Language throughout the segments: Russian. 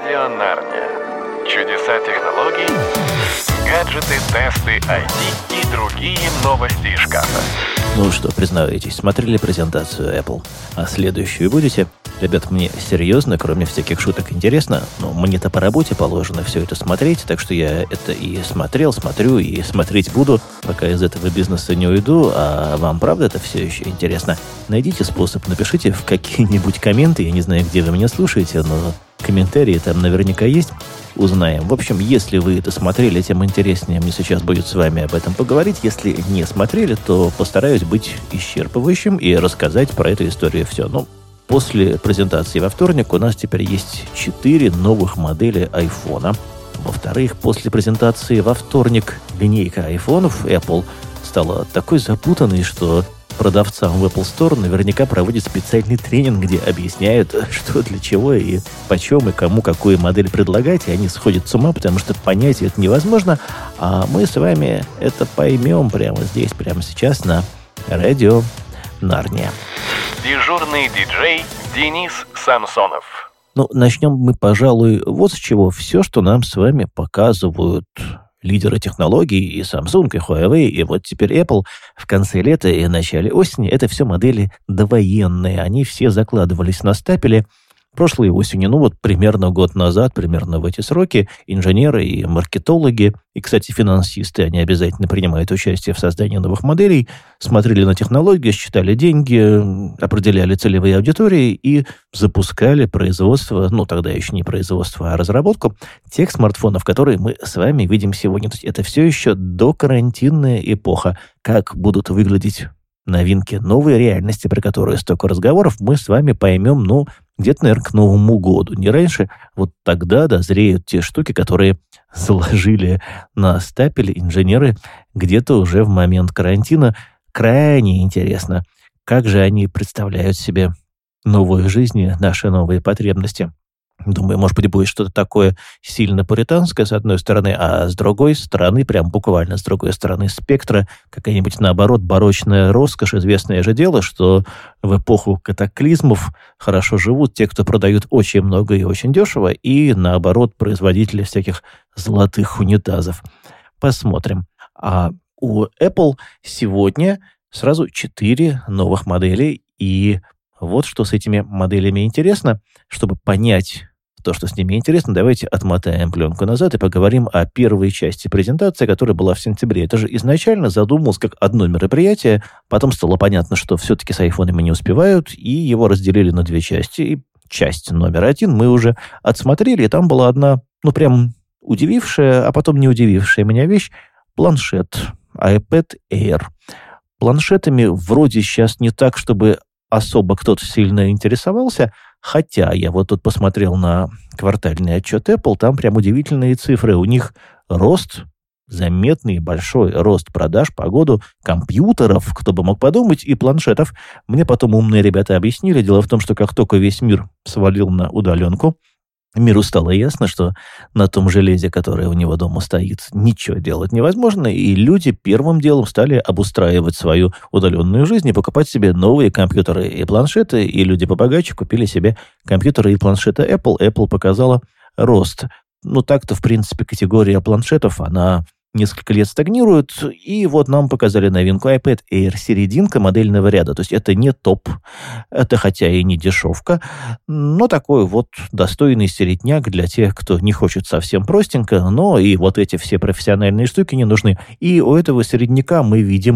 Радио Нарния. Чудеса технологий, гаджеты, тесты, IT и другие новости из шкафа. Ну что, признавайтесь, смотрели презентацию Apple? А следующую будете? Ребят, мне серьезно, кроме всяких шуток, интересно. Но мне-то по работе положено все это смотреть, так что я это и смотрю, и смотреть буду, пока из этого бизнеса не уйду. А вам, правда, это все еще интересно? Найдите способ, напишите в какие-нибудь комменты. Я не знаю, где вы меня слушаете, но комментарии там наверняка есть. Узнаем. В общем, если вы это смотрели, тем интереснее мне сейчас будет с вами об этом поговорить. Если не смотрели, то постараюсь быть исчерпывающим и рассказать про эту историю все. Ну, после презентации во вторник у нас теперь есть 4 новых модели айфона. Во-вторых, после презентации во вторник линейка айфонов Apple стала такой запутанной, что продавцам в Apple Store наверняка проводят специальный тренинг, где объясняют, что для чего и почем, и кому какую модель предлагать, и они сходят с ума, потому что понять это невозможно, а мы с вами это поймем прямо здесь, прямо сейчас на радио Нарния. Дежурный диджей Денис Самсонов. Ну, начнем мы, пожалуй, вот с чего. Все, что нам с вами показывают лидеры технологий, и Samsung, и Huawei, и вот теперь Apple в конце лета и начале осени, это все модели довоенные. Они все закладывались на стапеле. Прошлой осенью, ну вот примерно год назад, примерно в эти сроки, инженеры и маркетологи, и, кстати, финансисты, они обязательно принимают участие в создании новых моделей, смотрели на технологии, считали деньги, определяли целевые аудитории и запускали производство, ну тогда еще не производство, а разработку тех смартфонов, которые мы с вами видим сегодня. То есть это все еще докарантинная эпоха. Как будут выглядеть новинки новой реальности, про которую столько разговоров, мы с вами поймем, ну, где-то, наверное, к Новому году. Не раньше, вот тогда дозреют те штуки, которые заложили на стапель инженеры где-то уже в момент карантина. Крайне интересно, как же они представляют себе новую жизнь, наши новые потребности. Думаю, может быть, будет что-то такое сильно пуританское, с одной стороны, а с другой стороны, прям буквально с другой стороны спектра, какая-нибудь, наоборот, барочная роскошь. Известное же дело, что в эпоху катаклизмов хорошо живут те, кто продают очень много и очень дешево, и, наоборот, производители всяких золотых унитазов. Посмотрим. А у Apple сегодня сразу 4 новых модели, и вот что с этими моделями интересно. Чтобы понять то, что с ними интересно, давайте отмотаем пленку назад и поговорим о первой части презентации, которая была в сентябре. Это же изначально задумалось как одно мероприятие, потом стало понятно, что все-таки с айфонами не успевают, и его разделили на 2 части. И часть номер 1 мы уже отсмотрели, и там была одна, ну прям удивившая, а потом не удивившая меня вещь — планшет iPad Air. Планшетами вроде сейчас не так, чтобы особо кто-то сильно интересовался, хотя я вот тут посмотрел на квартальный отчет Apple, там прям удивительные цифры. У них рост, заметный большой рост продаж по году компьютеров, кто бы мог подумать, и планшетов. Мне потом умные ребята объяснили. Дело в том, что как только весь мир свалил на удаленку, миру стало ясно, что на том железе, которое у него дома стоит, ничего делать невозможно, и люди первым делом стали обустраивать свою удаленную жизнь и покупать себе новые компьютеры и планшеты, и люди побогаче купили себе компьютеры и планшеты Apple. Apple показала рост. Ну, так-то, в принципе, категория планшетов, она несколько лет стагнирует, и вот нам показали новинку iPad Air, серединка модельного ряда. То есть это не топ, это хотя и не дешевка, но такой вот достойный середняк для тех, кто не хочет совсем простенько, но и вот эти все профессиональные штуки не нужны. И у этого середняка мы видим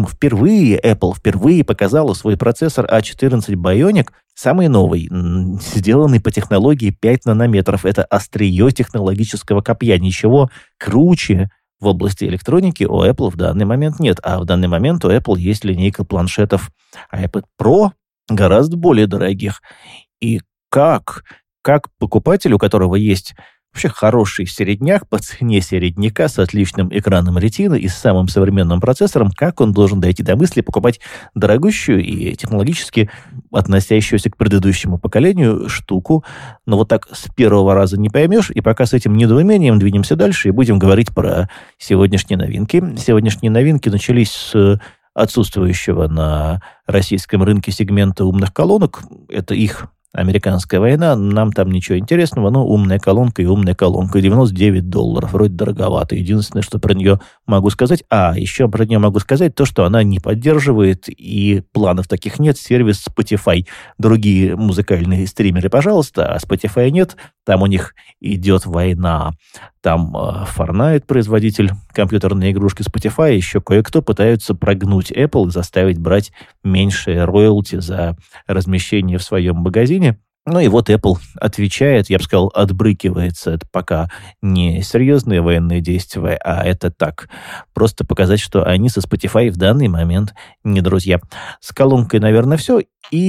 Apple впервые показала свой процессор A14 Bionic, самый новый, сделанный по технологии 5 нанометров. Это острие технологического копья, ничего круче в области электроники у Apple в данный момент нет. А в данный момент у Apple есть линейка планшетов iPad Pro, гораздо более дорогих. И как покупателю, у которого есть вообще хороший середняк по цене середняка с отличным экраном Retina и с самым современным процессором, как он должен дойти до мысли покупать дорогущую и технологически относящуюся к предыдущему поколению штуку. Но вот так с первого раза не поймешь, и пока с этим недоумением двинемся дальше и будем говорить про сегодняшние новинки. Сегодняшние новинки начались с отсутствующего на российском рынке сегмента умных колонок. Это их американская война, нам там ничего интересного, но умная колонка и умная колонка. $99, вроде дороговато. Единственное, что про нее могу сказать, еще про нее могу сказать то, что она не поддерживает, и планов таких нет, сервис Spotify. Другие музыкальные стримеры, пожалуйста, а Spotify нет, там у них идет война. Там Fortnite, производитель компьютерной игрушки, Spotify, еще кое-кто пытаются прогнуть Apple и заставить брать меньшие роялти за размещение в своем магазине. Ну и вот Apple отвечает, я бы сказал, отбрыкивается. Это пока не серьезные военные действия, а это так. Просто показать, что они со Spotify в данный момент не друзья. С колонкой, наверное, все.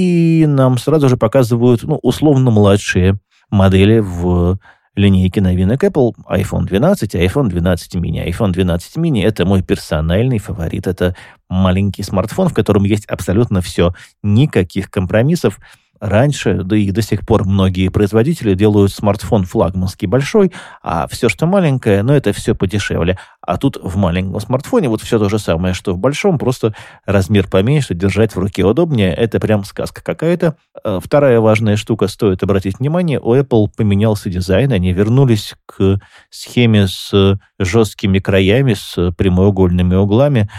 И нам сразу же показывают, условно младшие модели в линейке новинок Apple. iPhone 12, iPhone 12 mini. iPhone 12 mini — это мой персональный фаворит. Это маленький смартфон, в котором есть абсолютно все. Никаких компромиссов. Раньше, да и до сих пор многие производители делают смартфон флагманский большой, а все, что маленькое, это все подешевле. А тут в маленьком смартфоне вот все то же самое, что в большом, просто размер поменьше, держать в руке удобнее. Это прям сказка какая-то. Вторая важная штука, стоит обратить внимание, у Apple поменялся дизайн, они вернулись к схеме с жесткими краями, с прямоугольными углами,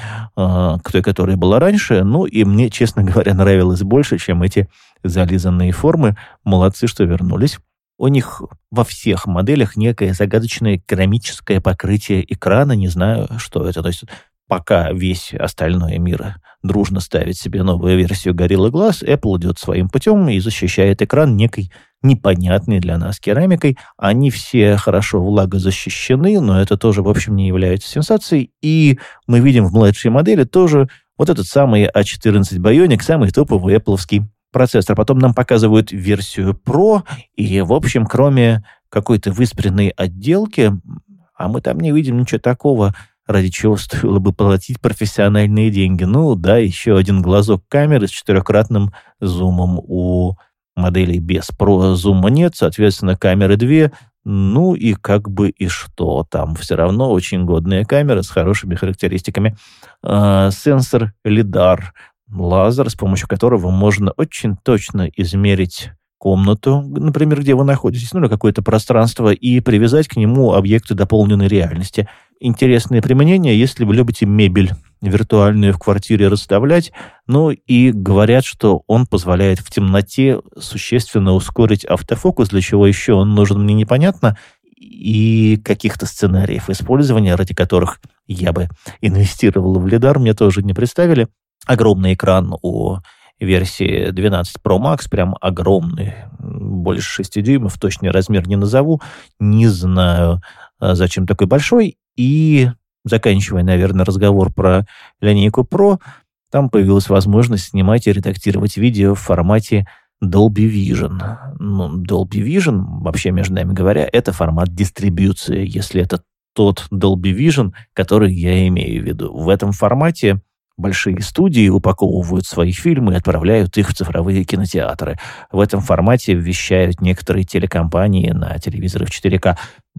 к той, которая была раньше. И мне, честно говоря, нравилось больше, чем эти зализанные формы. Молодцы, что вернулись. У них во всех моделях некое загадочное керамическое покрытие экрана. Не знаю, что это. То есть пока весь остальной мир дружно ставит себе новую версию Gorilla Glass, Apple идет своим путем и защищает экран некой непонятной для нас керамикой. Они все хорошо влагозащищены, но это тоже, в общем, не является сенсацией. И мы видим в младшей модели тоже вот этот самый A14 Bionic, самый топовый Apple-овский процессор. Потом нам показывают версию Pro, и, в общем, кроме какой-то выспренной отделки, а мы там не видим ничего такого, ради чего стоило бы платить профессиональные деньги. Еще один глазок камеры с 4-кратным зумом. У моделей без Pro зума нет, соответственно, камеры 2. И что? Там все равно очень годная камера с хорошими характеристиками. Сенсор LiDAR, лазер, с помощью которого можно очень точно измерить комнату, например, где вы находитесь, или какое-то пространство, и привязать к нему объекты дополненной реальности. Интересное применение, если вы любите мебель виртуальную в квартире расставлять. И говорят, что он позволяет в темноте существенно ускорить автофокус, для чего еще он нужен, мне непонятно. И каких-то сценариев использования, ради которых я бы инвестировал в LiDAR, мне тоже не представили. Огромный экран у версии 12 Pro Max, прям огромный, больше 6 дюймов, точный размер не назову, не знаю, зачем такой большой. И, заканчивая, наверное, разговор про линейку Pro, там появилась возможность снимать и редактировать видео в формате Dolby Vision. Dolby Vision, вообще, между нами говоря, это формат дистрибьюции, если это тот Dolby Vision, который я имею в виду. В этом формате большие студии упаковывают свои фильмы и отправляют их в цифровые кинотеатры. В этом формате вещают некоторые телекомпании на телевизоры в 4К.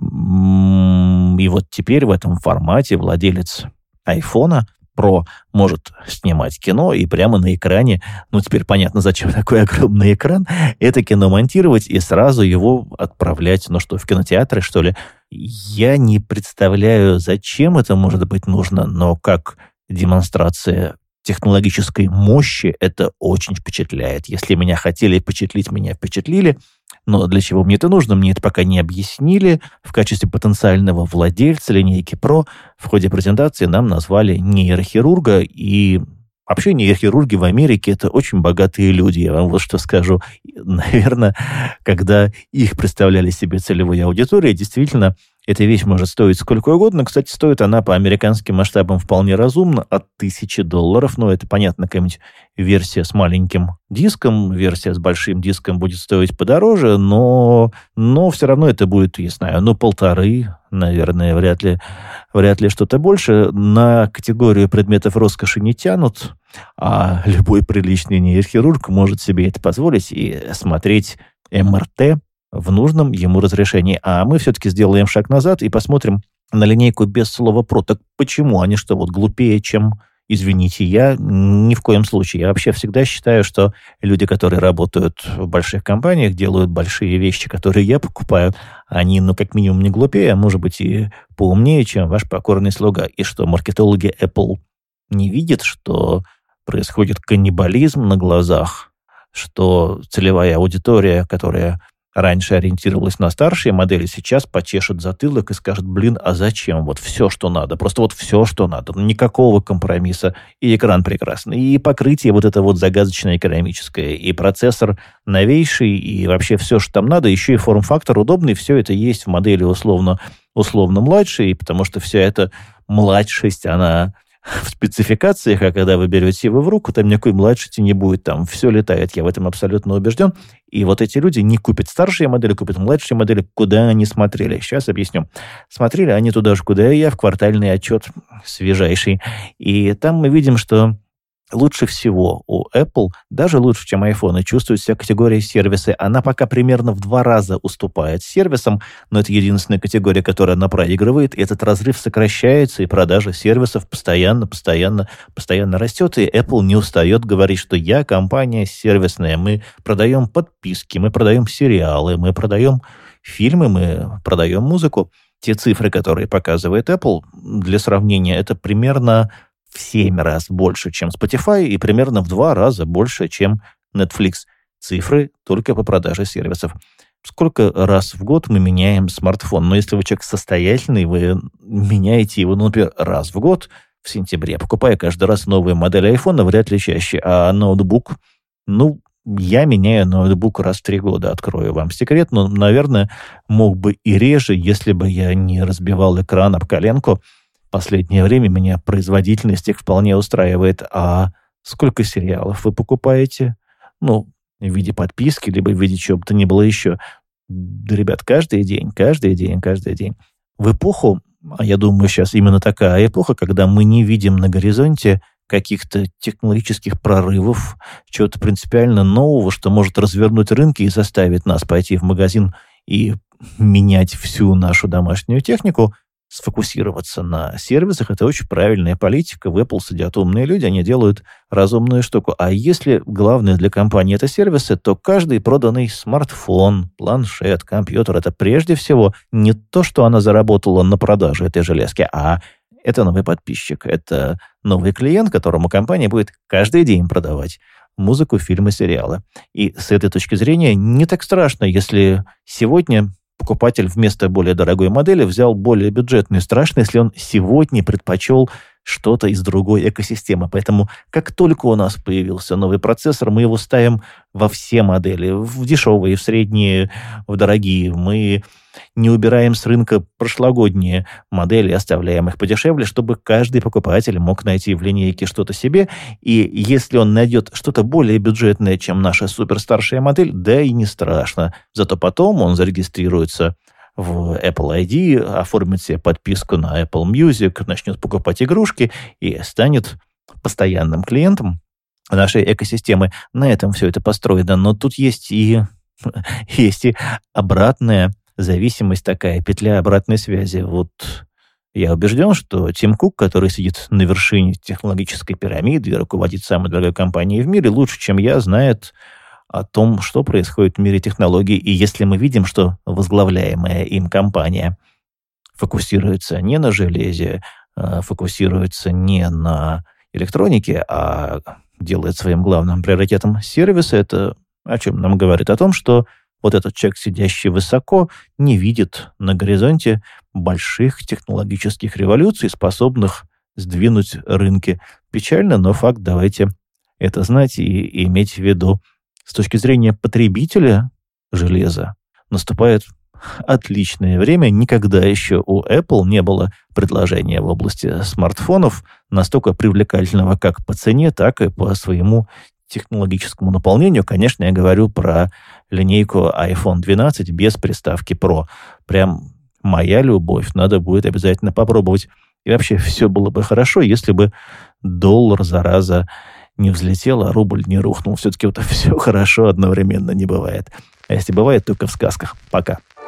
И вот теперь в этом формате владелец iPhone Pro может снимать кино и прямо на экране, теперь понятно, зачем такой огромный экран, это кино монтировать и сразу его отправлять, в кинотеатры, что ли. Я не представляю, зачем это может быть нужно, но как демонстрация технологической мощи это очень впечатляет. Если меня хотели впечатлить, меня впечатлили. Но для чего мне это нужно, мне это пока не объяснили. В качестве потенциального владельца линейки Pro в ходе презентации нам назвали нейрохирурга. И вообще нейрохирурги в Америке — это очень богатые люди. Я вам вот что скажу. Наверное, когда их представляли себе целевой аудиторией, действительно, эта вещь может стоить сколько угодно. Кстати, стоит она по американским масштабам вполне разумно, от $1000. Это, понятно, какая-нибудь версия с маленьким диском, версия с большим диском будет стоить подороже, но все равно это будет, я знаю, 1,5, наверное, вряд ли что-то больше. На категорию предметов роскоши не тянут, а любой приличный нейрохирург может себе это позволить и смотреть МРТ в нужном ему разрешении. А мы все-таки сделаем шаг назад и посмотрим на линейку без слова «про». Так почему? Они что, глупее, чем извините, я ни в коем случае. Я вообще всегда считаю, что люди, которые работают в больших компаниях, делают большие вещи, которые я покупаю, они, как минимум, не глупее, а может быть и поумнее, чем ваш покорный слуга. И что маркетологи Apple не видят, что происходит каннибализм на глазах, что целевая аудитория, которая раньше ориентировалась на старшие модели, сейчас почешет затылок и скажет: блин, а зачем? Вот все, что надо. Просто вот все, что надо. Никакого компромисса. И экран прекрасный. И покрытие вот это вот загадочное керамическое. И процессор новейший. И вообще все, что там надо. Еще и форм-фактор удобный. Все это есть в модели условно младшей. Потому что вся эта младшесть, она в спецификациях, а когда вы берете его в руку, там никакой младшести не будет, там все летает, я в этом абсолютно убежден. И вот эти люди не купят старшие модели, купят младшие модели, куда они смотрели. Сейчас объясню. Смотрели они туда же, куда и я, в квартальный отчет свежайший. И там мы видим, что лучше всего у Apple, даже лучше, чем iPhone, чувствует себя категория сервисы. Она пока примерно в 2 раза уступает сервисам, но это единственная категория, которая она проигрывает. И этот разрыв сокращается, и продажа сервисов постоянно растет. И Apple не устает говорить, что я компания сервисная. Мы продаем подписки, мы продаем сериалы, мы продаем фильмы, мы продаем музыку. Те цифры, которые показывает Apple, для сравнения, это примерно в 7 раз больше, чем Spotify, и примерно в 2 раза больше, чем Netflix. Цифры только по продаже сервисов. Сколько раз в год мы меняем смартфон? Но если вы человек состоятельный, вы меняете его, например, раз в год, в сентябре, покупая каждый раз новую модель iPhone, вряд ли чаще. А ноутбук, я меняю ноутбук раз в 3 года, открою вам секрет, но, наверное, мог бы и реже, если бы я не разбивал экран об коленку. В последнее время меня производительность их вполне устраивает. А сколько сериалов вы покупаете? В виде подписки, либо в виде чего бы то ни было еще. Да, ребят, каждый день. В эпоху, а я думаю, сейчас именно такая эпоха, когда мы не видим на горизонте каких-то технологических прорывов, чего-то принципиально нового, что может развернуть рынки и заставить нас пойти в магазин и менять всю нашу домашнюю технику, сфокусироваться на сервисах. Это очень правильная политика. В Apple сидят умные люди, они делают разумную штуку. А если главное для компании это сервисы, то каждый проданный смартфон, планшет, компьютер — это прежде всего не то, что она заработала на продаже этой железки, а это новый подписчик, это новый клиент, которому компания будет каждый день продавать музыку, фильмы, сериалы. И с этой точки зрения не так страшно, если сегодня покупатель вместо более дорогой модели взял более бюджетную. Страшно, если он сегодня предпочел что-то из другой экосистемы. Поэтому, как только у нас появился новый процессор, мы его ставим во все модели. В дешевые, в средние, в дорогие. Мы не убираем с рынка прошлогодние модели, оставляем их подешевле, чтобы каждый покупатель мог найти в линейке что-то себе. И если он найдет что-то более бюджетное, чем наша суперстаршая модель, да и не страшно. Зато потом он зарегистрируется в Apple ID, оформит себе подписку на Apple Music, начнет покупать игрушки и станет постоянным клиентом нашей экосистемы. На этом все это построено. Но тут есть и обратная зависимость, такая петля обратной связи. Вот я убежден, что Тим Кук, который сидит на вершине технологической пирамиды и руководит самой дорогой компанией в мире, лучше, чем я, знает о том, что происходит в мире технологий. И если мы видим, что возглавляемая им компания фокусируется не на железе, фокусируется не на электронике, а делает своим главным приоритетом сервисы, это о чем нам говорит? О том, что вот этот человек, сидящий высоко, не видит на горизонте больших технологических революций, способных сдвинуть рынки. Печально, но факт, давайте это знать и иметь в виду. С точки зрения потребителя железа наступает отличное время. Никогда еще у Apple не было предложения в области смартфонов настолько привлекательного как по цене, так и по своему технологическому наполнению. Конечно, я говорю про линейку iPhone 12 без приставки Pro. Прям моя любовь. Надо будет обязательно попробовать. И вообще все было бы хорошо, если бы доллар, зараза, не взлетел, а рубль не рухнул. Все-таки вот все хорошо одновременно не бывает. А если бывает, только в сказках. Пока.